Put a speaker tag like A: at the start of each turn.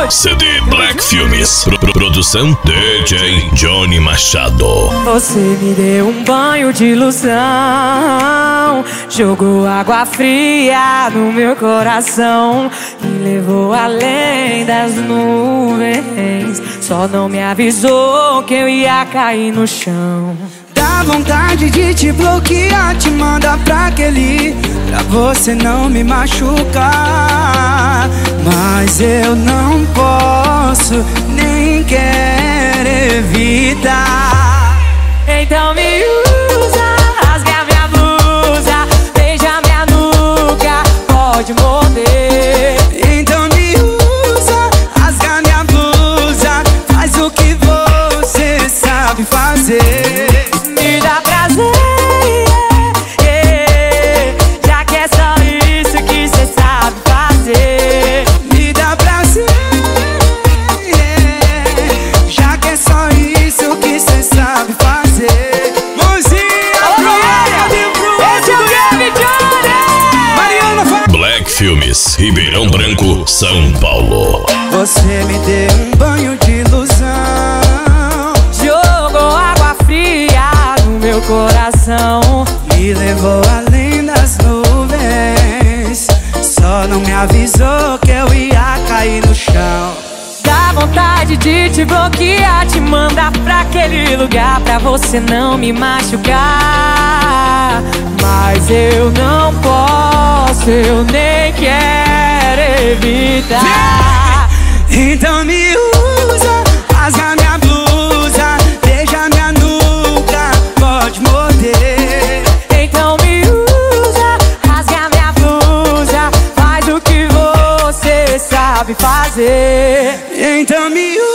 A: CD Black Filmes. Produção DJ Johnny Machado.
B: Você me deu um banho de ilusão, jogou água fria no meu coração, me levou além das nuvens, só não me avisou que eu ia cair no chão.
C: Dá vontade de te bloquear, te mandar pra aquele, pra você não me machucar. Mas eu não posso, nem quero evitar.
B: Então me usa, rasga minha blusa, beija minha nuca, pode morder.
C: Então me usa, rasga minha blusa, faz o que você sabe fazer.
B: Me dá prazer, yeah, já que é só isso que cê sabe fazer.
C: Me dá prazer, yeah, já que é só isso que cê sabe fazer. Mãozinha pro
B: esse é o Game Johnny!
C: Mariana
A: Black Filmes, Ribeirão Branco, São Paulo.
C: Você me deu um banho de ilusão,
B: Jogou água fria no meu coração,
C: me levou além das nuvens, só não me avisou que eu ia cair no chão.
B: dá vontade de te bloquear, te mandar pra aquele lugar, pra você não me machucar. Mas eu não posso, eu nem quero evitar.
C: Então me usa, rasga minha blusa, beija minha nuca, pode morder.
B: Então me usa, rasga minha blusa, faz o que você sabe fazer.
C: Então me usa.